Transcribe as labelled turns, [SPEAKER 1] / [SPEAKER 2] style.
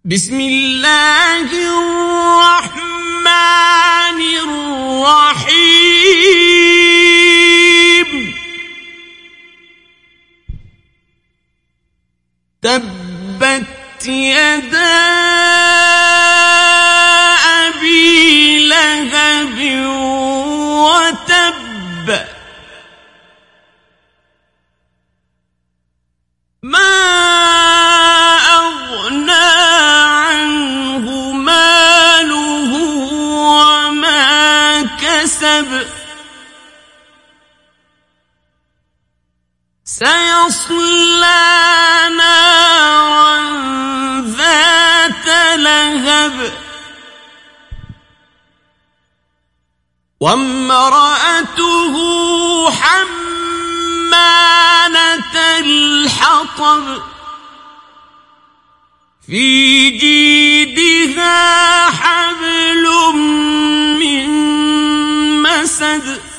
[SPEAKER 1] بسم الله الرحمن الرحيم تبت يدا أبي لهب وتب ما أغنى عنه ماله وما كسب سيصلى نارا ذات لهب وامرأته حمالة الحطب في جيدها حبل من مسد